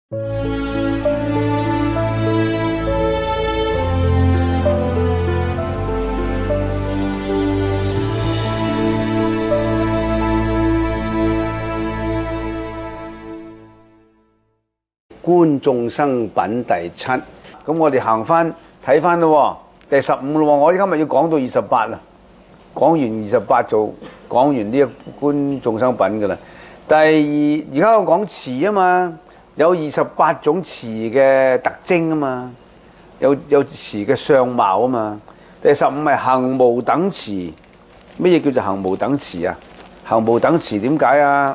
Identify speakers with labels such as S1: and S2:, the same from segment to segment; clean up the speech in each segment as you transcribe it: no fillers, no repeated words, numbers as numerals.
S1: 觀眾生品第7，咁我哋行翻睇翻咯，第15咯。我今日要講到28啦，講完28就講完呢一觀眾生品噶啦。而家我講詞啊嘛，有28種詞嘅特徵啊嘛，有詞嘅相貌啊嘛。第15係行無等詞，乜嘢叫做行無等詞啊？行無等詞點解啊？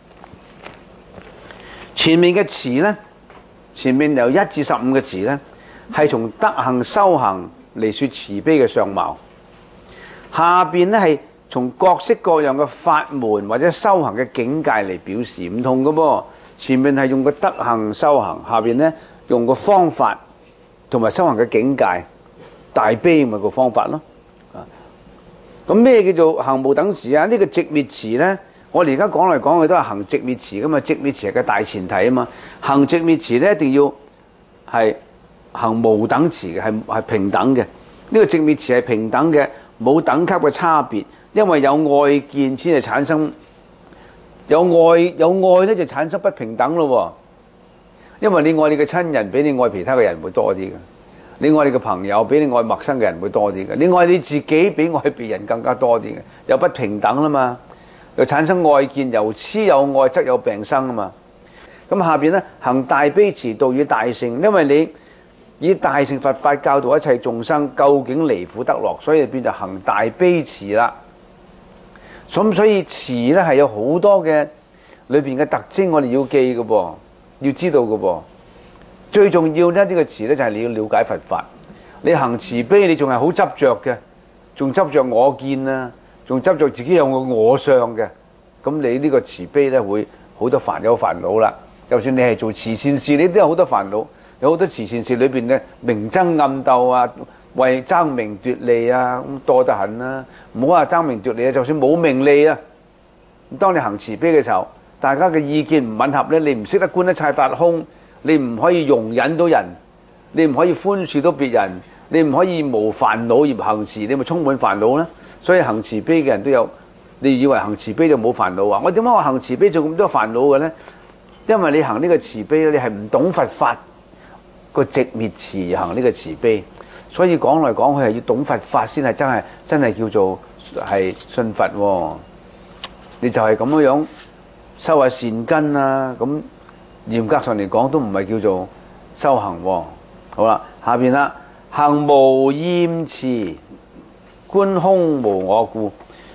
S1: 前面嘅詞呢？前面由1至15嘅詞呢，係從德行修行嚟說慈悲嘅相貌；下邊呢係從各式各樣嘅法門或者修行嘅境界嚟表示，唔同嘅噃。前面係用個德行修行，下邊呢用個方法同埋修行嘅境界，大悲咪個方法咯。咁咩叫做行無等詞啊？呢個寂滅詞呢？我哋而家講嚟講去都係行寂滅詞噶嘛，寂滅詞係個大前提啊嘛。行寂滅詞咧一定要係行無等詞嘅，係平等嘅。呢個寂滅詞係平等嘅，冇等級嘅差別，因為有愛見先係產生有愛咧就產生不平等咯。因為你愛你嘅親人比你愛其他嘅人會多啲嘅，你愛你嘅朋友比你愛陌生嘅人會多啲嘅，你愛你自己比愛別人更加多啲嘅，有不平等啦嘛。又產生愛見，由痴有愛則有病生啊嘛。咁下邊咧行大悲慈導與大乘，因為你以大乘佛法教導一切眾生究竟離苦得樂，所以變就行大悲慈啦。咁所以慈咧係有好多嘅裏邊嘅特徵，我哋要記嘅噃，要知道嘅噃。最重要咧呢個慈咧就係你要了解佛法。你行慈悲，你仲係好執着嘅，仲執着我見啊。仲執着自己有個我相嘅，咁你呢個慈悲咧會好多煩惱啦。就算你係做慈善事，你都有好多煩惱。有好多慈善事裏邊咧明爭暗鬥啊，為爭名奪利啊，咁多得很啦。唔好話爭名奪利啊，就算冇名利啊，當你行慈悲嘅時候，大家嘅意見唔吻合咧，你唔識得觀一切法空，你唔可以容忍到人，你唔可以寬恕到別人，你唔可以無煩惱而行慈，你咪充滿煩惱啦。所以行慈悲嘅人都有，你以為行慈悲就冇煩惱啊？我點解話行慈悲就咁多煩惱嘅呢？因為你行呢個慈悲咧，你係唔懂佛法個寂滅慈而行呢個慈悲，所以講來講去係要懂佛法先係真係叫做係信佛喎。你就係咁樣修下善根啊，咁嚴格上嚟講都唔係叫做修行喎。好啦，下邊啦，行無厭慈。觀空無我故，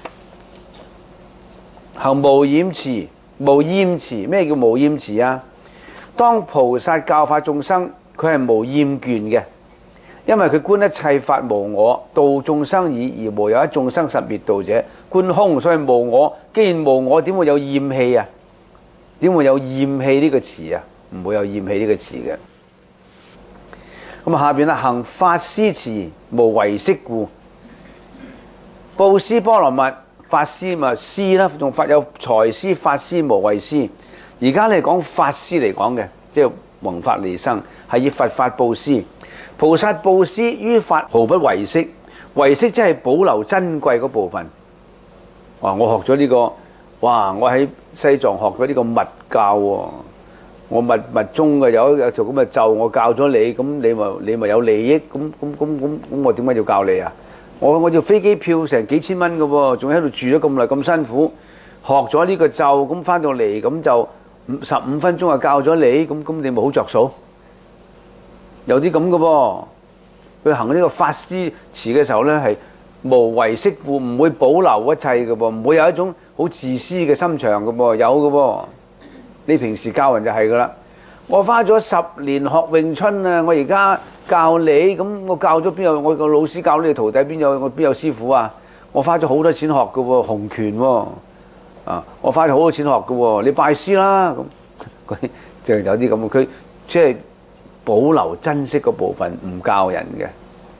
S1: 行無厭慈。無厭慈，咩叫無厭慈啊？當菩薩教化眾生，佢係無厭倦嘅，因為佢觀一切法無我，度眾生已，而無有一眾生實滅度者。觀空，所以無我。既然無我，點會有厭棄啊？點會有厭棄呢個詞啊？唔會有厭棄呢個詞嘅。咁下邊啦，行法施慈，無唯識故。布施波羅蜜，法施咪施啦，仲法有財施、法施、無畏施。而家你講法施嚟講嘅，即係弘法利生，係以佛法布施。菩薩布施於法毫不唯識，唯識即係保留珍貴嗰部分。哇！我學咗呢個，哇！我喺西藏學咗呢個密教喎。我密宗嘅有做咁嘅咒，我教咗你，咁你咪有利益，咁我點解要教你啊？我條飛機票成幾千蚊嘅喎，仲喺度住咗咁耐咁辛苦，學咗呢個咒，咁翻到嚟咁就15分鐘就教咗你，咁你咪好着數。有啲咁嘅噃，佢行呢個法施慈嘅時候咧，係無唯識故，唔會保留一切嘅噃，唔會有一種好自私嘅心腸嘅噃，有嘅噃。你平時教人就係噶啦。我花咗10年學詠春啊！我而家教你，咁我教咗邊有我個老師教你徒弟邊有師傅啊？我花咗好多錢學嘅喎，洪拳喎，我花咗好多錢學嘅喎，你拜師啦咁，嗰啲就有啲咁嘅，佢即係保留珍惜嗰部分，唔教人嘅。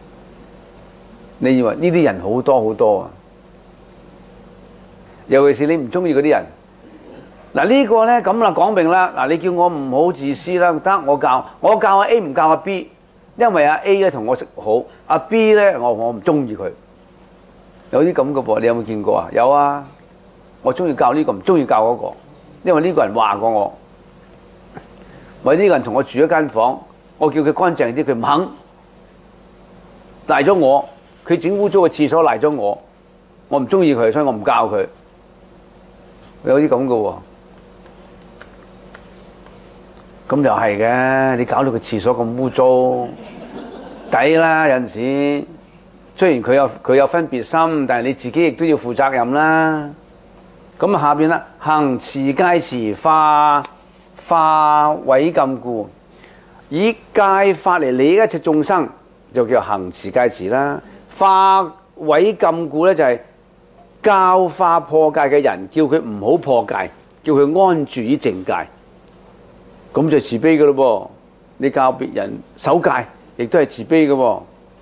S1: 你以為呢啲人好多好多啊？尤其是你唔中意嗰啲人， 嗱呢個咧咁啦，講明啦。嗱，你叫我唔好自私啦，得我教阿 A 唔教阿 B， 因為阿 A 咧同我識好，阿 B 咧我唔中意佢。有啲咁嘅噃，你有冇見過啊？有啊，我中意教呢個，唔中意教嗰個，因為呢個人話過我，或者呢個人同我住一間房，我叫佢乾淨啲，佢唔肯，賴咗我，佢整污糟嘅廁所賴咗我唔中意佢，所以我唔教佢。有啲咁嘅喎。咁又係嘅，你搞到個廁所咁污糟，抵啦！有陣時，雖然佢有分別心，但係你自己亦都要負責任啦。咁下邊啦，行持戒持化毀禁故，以戒法嚟利一切眾生，就叫行持戒持啦。化毀禁故咧就係教化破戒嘅人，叫佢唔好破戒，叫佢安住於正戒。咁就慈悲嘅咯噃，你教別人守戒，亦都係慈悲嘅喎。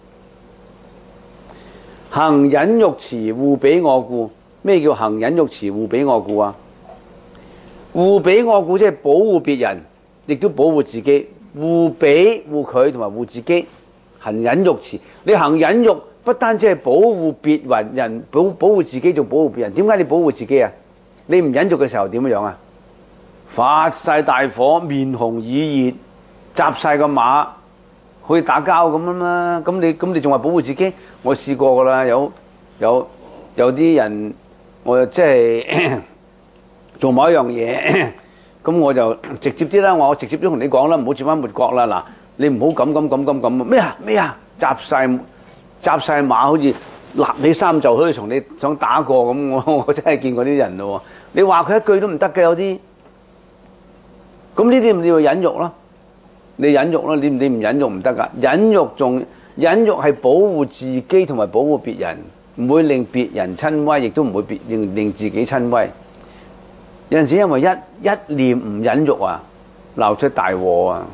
S1: 行忍辱持護彼我故，咩叫行忍辱持護彼我故啊？護彼我故即係保護別人，亦都保護自己。護彼護佢同埋護自己，行忍辱持。你行忍辱不單止係保護別人，保護自己，仲保護別人。點解你保護自己啊？你唔忍辱嘅時候點樣啊？發晒大火，面紅耳熱，紮晒個馬，好似打交咁啊嘛！咁你仲話保護自己？我試過噶啦，有啲人，我即係做某一樣嘢，咁我就直接啲啦，我直接都同你講啦，唔好轉彎抹角啦。嗱，你唔好咁咩啊？紮晒馬，好似立起衫袖，好似同你想打過咁。我真係見過啲人咯。你話佢一句都唔得嘅，有啲。咁呢啲咪叫忍辱咯？你忍辱咯，你唔忍辱唔得噶。忍辱係保護自己同埋保護別人，唔會令別人親威，亦都唔會令自己親威。有陣時因為一念唔忍辱啊，鬧出大禍啊！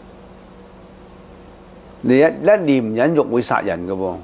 S1: 你一念唔忍辱會殺人噶喎，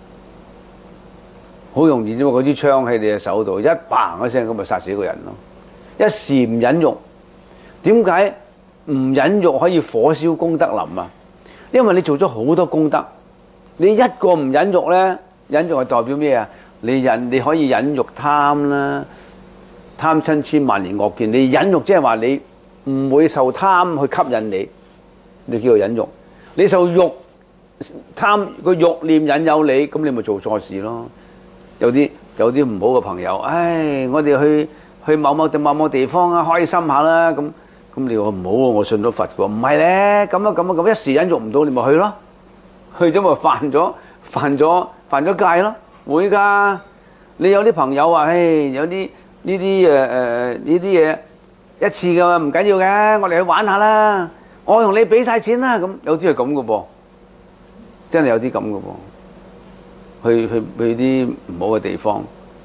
S1: 好容易啫嘛！嗰支槍喺你嘅手度，一砰一聲咁咪殺死一個人咯。一時唔忍辱。點解唔忍辱可以火燒功德林啊？因為你做咗好多功德，你一個唔忍辱咧，忍辱係代表咩啊？你可以忍辱貪啦，貪嗔痴慢疑惡見。你忍辱即係話你唔會受貪去吸引你，你叫做忍辱。你受欲貪個欲念引誘你，咁你咪做錯事咯。有啲唔好嘅朋友，我哋去某地方啊，開心下啦咁。咁你話唔好喎，我信咗佛嘅喎，唔係咧，咁一時忍辱唔到，你咪去咯，去咗咪犯咗戒咯，會㗎。你有啲朋友話，有啲呢啲嘢一次嘅唔緊要嘅，我哋去玩下啦，我同你俾晒錢啦，咁有啲係咁嘅噃，真係有啲咁嘅噃，去啲唔好嘅地方，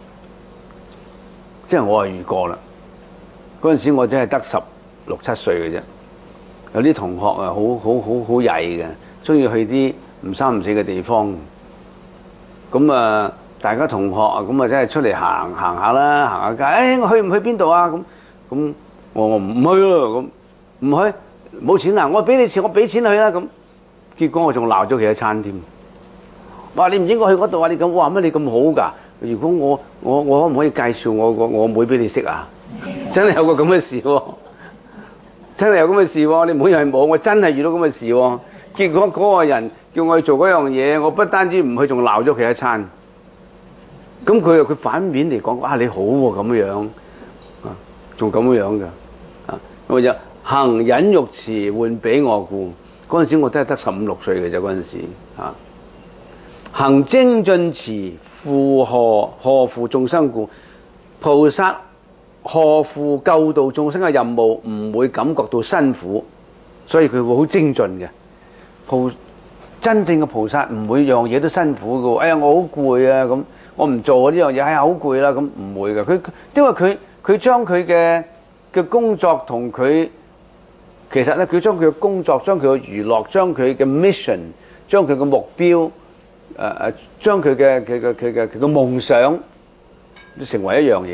S1: 即係我係遇過啦。嗰陣時我真係得16、17歲嘅啫，有啲同學啊，好曳嘅，中意去啲唔三唔四嘅地方。咁啊，大家同學啊，咁啊真係出嚟行下啦，行下街。我去唔去邊度啊？咁我唔去咯，咁唔去冇錢啊！我俾你錢，我俾錢去啦。咁結果我仲鬧咗佢一餐添。話你唔應該去嗰度啊！你咁話乜你咁好㗎？如果我可唔可以介紹我妹俾你識啊？真係有個咁嘅事喎。真係有咁嘅事喎，你唔好以為冇，我真係遇到咁嘅事喎。結果嗰個人叫我去做嗰樣嘢，我不單止唔去，仲鬧咗佢一餐。咁佢反面嚟講，你好喎咁樣，仲咁樣㗎，我就行忍辱持護彼我故。嗰陣時我都係得15、16歲嘅啫，嗰陣時行精進持負荷賀負眾生故，菩薩賀負救度眾生嘅任務唔會感覺到辛苦，所以佢會好精進嘅。真正嘅菩薩唔會樣嘢都辛苦嘅。我好攰啊，咁我唔做呢樣嘢，好攰啦，咁唔會嘅。因為佢將佢嘅工作同佢其實咧，佢將佢嘅工作、將佢嘅娛樂、將佢嘅 mission、將佢嘅目標、將佢嘅夢想都成為一樣嘢啦。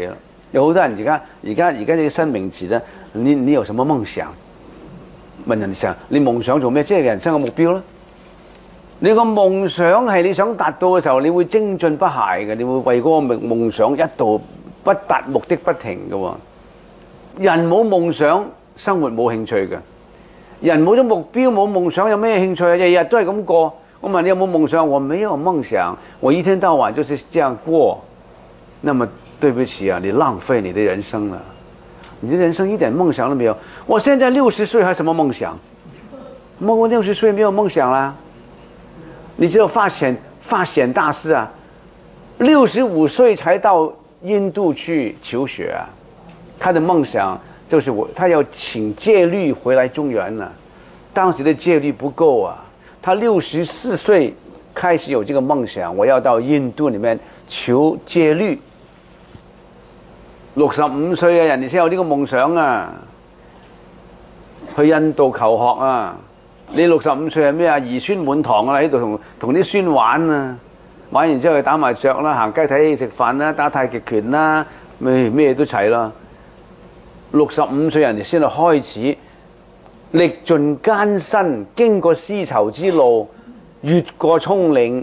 S1: 有好多人而家啲新名詞咧，你有什麼夢想？問人哋你夢想做咩？即係人生嘅目標啦。你個夢想係你想達到嘅時候，你會精進不懈嘅，你會為嗰個夢想一度不達目的不停嘅喎。人冇夢想，生活冇興趣嘅。人冇咗目標，冇夢想，有咩興趣啊？日日都係咁過。我問你有冇夢想？我沒有夢想，我一天到晚就是這樣過。那麼對不起啊，你浪費你的人生了。你的人生一點夢想都沒有。我現在60歲，還什麼夢想？我60歲沒有夢想啦。你知道發顯大師啊，65歲才到印度去求學啊。他的夢想就是他要請戒律回來中原了。當時的戒律不夠啊，他64歲開始有這個夢想，我要到印度裏面求戒律。65歲嘅人哋先有呢個夢想啊，去印度求學啊。你65歲係咩啊？兒孫滿堂啊，喺度同啲孫玩啊，玩完之後去打麻雀啦，行街睇戲食飯啦，打太極拳啦，咩都齊啦。65歲人哋先係開始歷盡艱辛，經過絲綢之路，越過蔥嶺，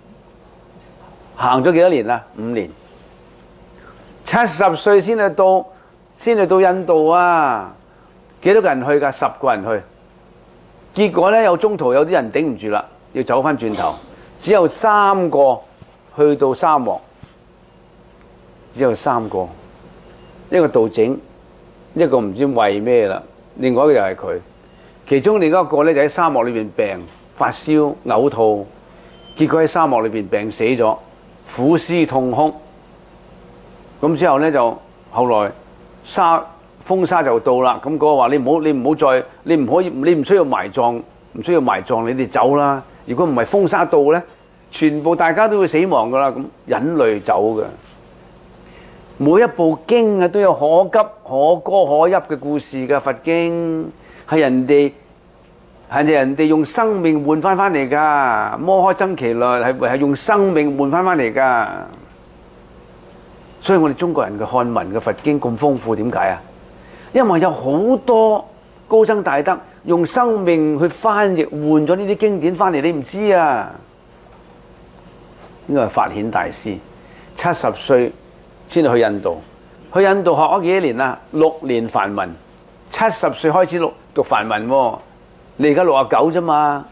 S1: 行咗幾多年啊？5年。70歲先去到印度啊！幾多個人去㗎？10個人去。結果咧，中途有啲人頂唔住啦，要走翻轉頭，只有3個去到沙漠，只有3個，一個道整，一個唔知為咩啦，另外一個又係佢，其中另一個咧就喺沙漠裏邊病發燒嘔吐，結果喺沙漠裏邊病死咗，苦思痛哭。咁之後咧就後來風沙就到啦，咁嗰個話你唔好再，你唔需要埋葬，你哋走啦。如果唔係風沙到咧，全部大家都會死亡噶啦。咁忍淚走嘅，每一部經啊都有可急可歌可泣嘅故事嘅。佛經係人哋用生命換翻嚟噶，摩訶僧祇律係用生命換翻嚟噶。所以我哋中國人嘅漢文嘅佛經咁豐富，點解啊？因為有好多高僧大德用生命去翻譯換咗呢啲經典翻嚟，你唔知啊？呢個係法顯大師70歲先去印度，學咗幾多年啊？6年梵文，70歲開始讀梵文喎。你而家69啫嘛？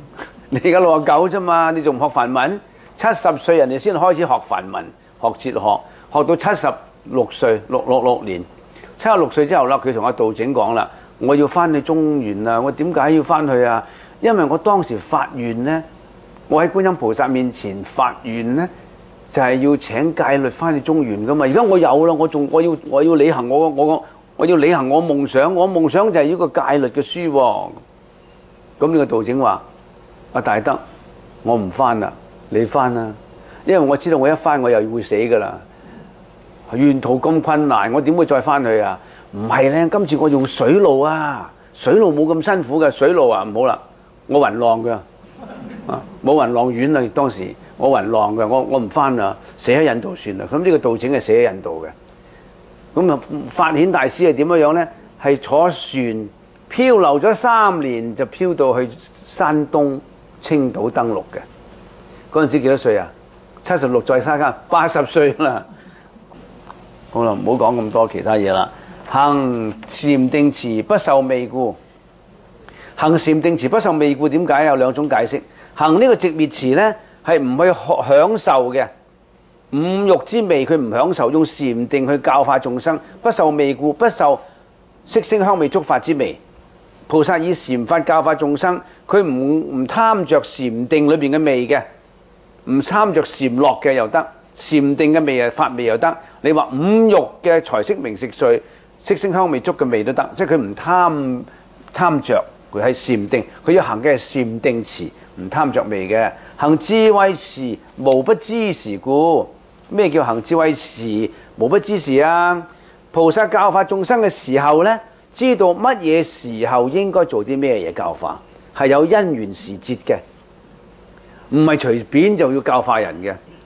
S1: 你仲唔學梵文？70歲人哋先開始學梵文，學哲學，學到76歲，6年。76歲之後啦，佢同阿道整講啦：我要翻去中原啊！我點解要翻去啊？因為我當時發願呢，我喺觀音菩薩面前發願呢，就係要請戒律翻去中原噶嘛。而家我有啦，我要履行我要履行我夢想，我夢想就係呢個戒律嘅書喎。咁呢個道整話：阿大德，我唔翻啦，你翻啦，因為我知道我一翻我又會死噶啦。沿途咁困難，我點會再翻去啊？唔係咧，今次我用水路啊，水路冇咁辛苦嘅，水路啊唔好啦，我暈浪㗎，冇暈浪遠啦。當時我暈浪㗎，我唔翻啦，死喺印度算啦。咁呢個道整係死喺印度嘅。咁啊，法顯大師係點樣咧？係坐船漂流咗3年，就漂到去山東青島登陸嘅。嗰陣時幾多歲啊？76再加加80歲啦。好啦，唔好講咁多其他嘢啦。行禪定持不受味故，行禪定持不受味故點解？有2種解釋。行呢個寂滅持咧，係唔去享受嘅五欲之味，佢唔享受，用禪定去教化眾生。不受味故，不受色聲香味觸法之味。菩薩以禪法教化眾生，佢唔貪着禪定裏邊嘅味嘅，唔貪着禪樂嘅又得。禪定嘅味啊，法味又得。你話五欲嘅財色名食睡、色聲香味觸嘅味都得，即係佢唔貪着，佢係禪定，佢要行嘅係禪定持，唔貪着味嘅。行智慧持，無不知時故。咩叫行智慧持？無不知時啊！菩薩教化眾生嘅時候呢，知道乜嘢時候應該做啲咩嘢教化，係有因緣時節嘅，唔係隨便就要教化人嘅。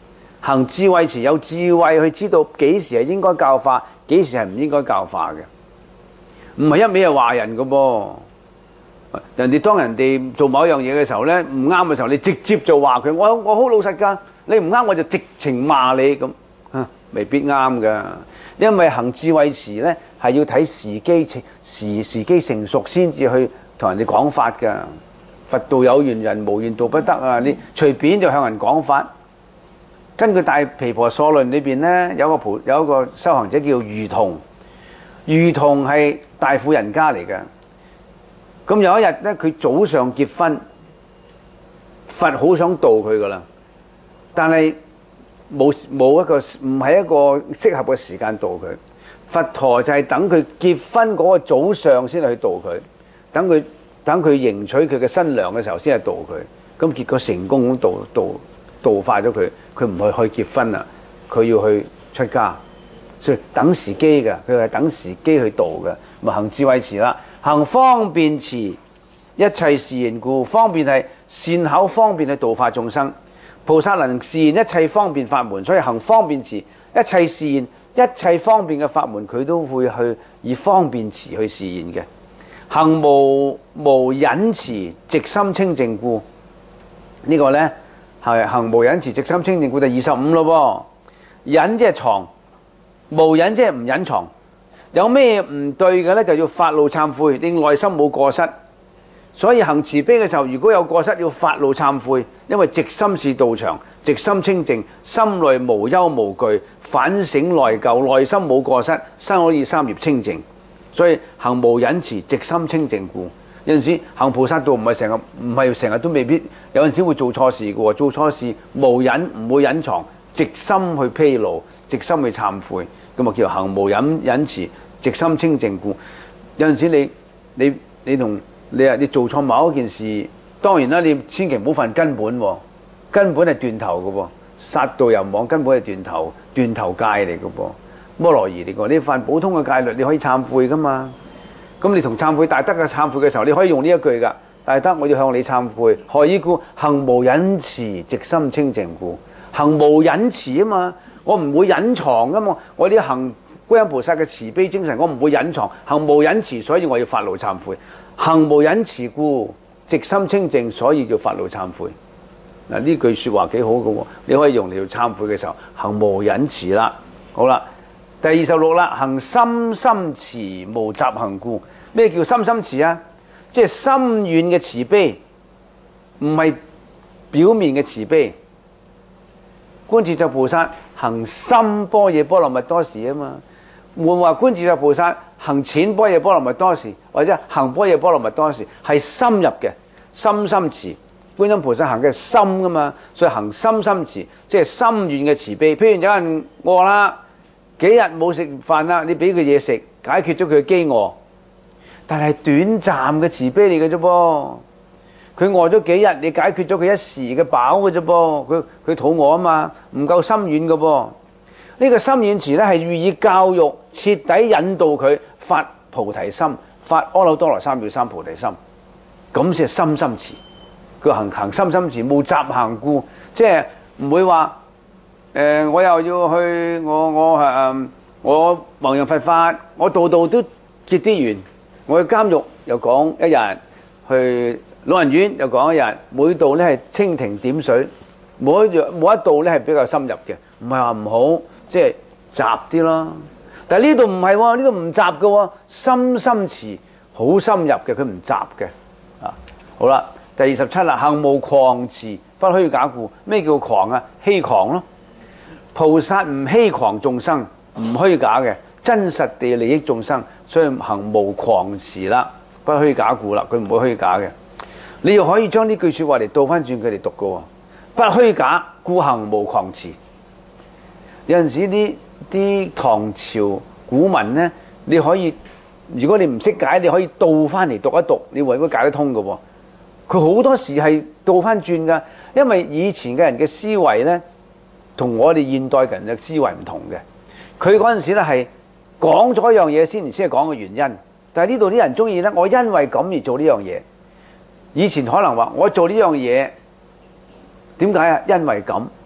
S1: 行智慧詞，有智慧去知道幾時係應該教化，幾時係唔應該教化嘅，唔係一味係話人嘅噃。人哋當人哋做某一樣嘢嘅時候咧，唔啱嘅時候，你直接就話佢，我好老實㗎，你唔啱我就直情罵你咁，未必啱㗎。因為行智慧詞咧係要睇時機成熟先至去同人哋講法㗎。佛道有緣人，無緣道不得啊！你隨便就向人講法。根據《大毗婆娑論》裏邊咧，有一個修行者叫愚童，愚童係大富人家嚟嘅。咁有一日咧，佢早上結婚，佛好想度佢噶啦，但係冇一個唔係一個適合嘅時間度佢。佛陀就係等佢結婚嗰個早上先去度佢，等佢迎娶佢嘅新娘嘅時候先係度佢。咁結果成功咁度化咗佢，佢唔去結婚啦，佢要去出家，所以等時機嘅，佢係等時機去度嘅，咪行智慧詞啦。行方便詞，一切示現故。方便係善巧方便去度化眾生。菩薩能示現一切方便法門，所以行方便詞，一切示現一切方便嘅法門，佢都會去以方便詞去示現嘅。行無隱詞，直心清淨故。呢個呢，係行無隱詞，直心清淨故，第25咯噃。隱即係藏，無隱即係唔隱藏。有咩唔對嘅呢？就要發露懺悔，令內心冇過失。所以行慈悲嘅時候，如果有過失，要發露懺悔，因為直心是道場，直心清淨，心內無憂無懼，反省內疚，內心冇過失，身可以三業清淨。所以行無隱詞，直心清淨故。有陣時行菩薩道唔係成日都未必，有陣時會做錯事嘅喎。做錯事無隱，唔會隱藏，直心去披露，直心去懺悔，咁啊叫行無隱詞，直心清淨故。有陣時你做錯某一件事，當然啦，你千祈唔好犯根本喎，根本係斷頭嘅喎，殺盜淫妄根本係斷頭戒嚟嘅噃，摩羅夷嚟嘅。你犯普通嘅戒律，你可以懺悔噶嘛。咁你同懺悔大德嘅懺悔嘅時候，你可以用呢一句噶，大德我要向你懺悔，何以故？行無隱詞，直心清淨故。行無隱詞啊嘛，我唔會隱藏噶嘛，我啲行觀音菩薩嘅慈悲精神，我唔會隱藏，行無隱詞，所以我要發露懺悔。行無隱詞故，直心清淨，所以叫發露懺悔。嗱，呢句説話幾好嘅喎，你可以用嚟懺悔嘅時候，行無隱詞啦。好啦，第26啦，行深深慈無雜行故。咩叫深深慈啊？即係深遠嘅慈悲，唔係表面嘅慈悲。觀自在菩薩行深般若波羅蜜多時啊嘛，換話觀自在菩薩行淺般若波羅蜜多時，或者行般若波羅蜜多時，係深入嘅深深慈。觀音菩薩行嘅深噶嘛，所以行深深慈，即係深遠嘅慈悲。譬如有人餓啦，幾日冇食飯啦，你俾佢嘢食，解決咗佢嘅飢餓。但係短暫嘅慈悲嚟嘅啫噃，佢餓咗幾日，你解決咗佢一時嘅飽嘅啫噃，佢肚餓啊嘛，唔夠深遠嘅噃。呢個深遠慈咧係寓意教育，徹底引導佢發菩提心，發阿耨多羅三藐三菩提心，咁先係深深慈。佢行深深慈，無雜行故，即係唔會話我又要去我弘揚佛法，我度度都結啲緣。我去監獄又講一日，去老人院又講一日，每度咧係蜻蜓點水，每一度咧係比較深入嘅，唔係話唔好，即係雜啲咯。但係呢度唔係喎，呢度唔雜嘅喎，深深慈，好深入嘅，佢唔雜嘅。好啦，第27啦，行無誑辭，不虛假故。咩叫誑啊？欺誑咯。菩薩唔欺誑眾生，唔虛假嘅，真實地利益眾生。所以行無誑辭啦，不虛假故啦，佢唔會虛假嘅。你又可以將呢句説話嚟倒翻轉佢哋讀嘅喎，不虛假故行無誑辭。有陣時啲唐朝古文咧，你可以如果你唔識解，你可以倒翻嚟讀一讀，你會唔會解得通嘅喎？佢好多時係倒翻轉㗎，因為以前嘅人嘅思維咧，同我哋現代人嘅思維唔同嘅。佢嗰陣時咧係講咗一樣嘢先係講嘅原因，但係呢度啲人中意咧，我因為咁而做呢樣嘢。以前可能話我做呢樣嘢點解啊？因為咁，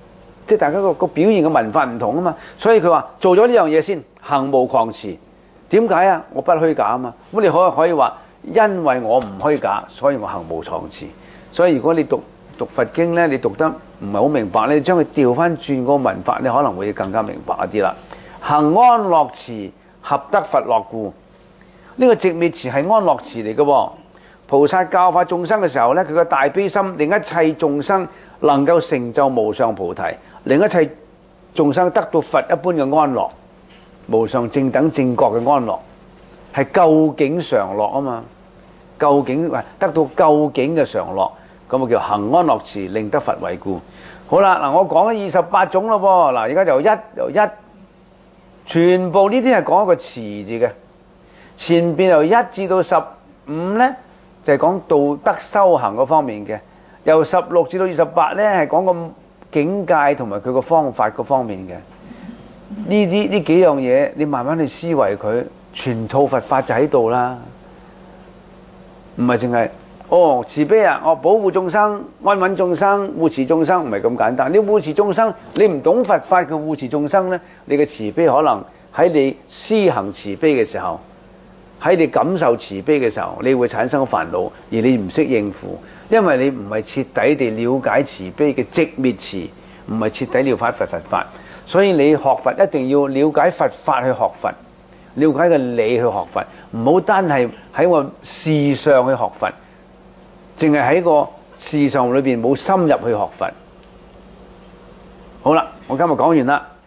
S1: 即係大家個表現嘅文化唔同啊嘛。所以佢話做咗呢樣嘢先，行無狂詞。點解啊？我不虛假啊嘛。咁你可以話，因為我唔虛假，所以我行無狂詞。所以如果你讀佛經咧，你讀得唔係好明白咧，你將佢調翻轉個文法，你可能會更加明白一啲啦。行安樂詞，合得佛樂故。呢個寂滅詞係安樂詞嚟嘅喎。菩薩教化眾生嘅時候咧，佢個大悲心令一切眾生能夠成就無上菩提，令一切眾生得到佛一般嘅安樂，無上正等正覺嘅安樂，係究竟常樂啊嘛。究竟得到究竟嘅常樂，咁啊叫行安樂詞，令得佛為故。好啦，嗱我講咗28種咯噃，嗱而家由一，全部呢啲係講一個詞字嘅。前邊由1至到15咧，就係講道德修行嗰方面嘅；由16至到28咧，係講個境界同埋佢個方法嗰方面嘅。呢幾樣嘢，你慢慢去思維佢，全套佛法就喺度啦。唔係淨係慈悲啊，保護眾生、安穩眾生、護持眾生，唔係咁簡單。你護持眾生，你唔懂佛法嘅護持眾生呢，你嘅慈悲可能喺你施行慈悲嘅時候，喺你感受慈悲嘅時候，你會產生煩惱，而你唔識應付，因為你唔係徹底地了解慈悲嘅寂滅詞，唔係徹底了解佛法。所以你學佛一定要了解佛法去學佛，了解個理去學佛，唔好單係喺個事上去學佛，淨係喺個事上裏邊冇深入去學佛。好啦，我今日講完啦。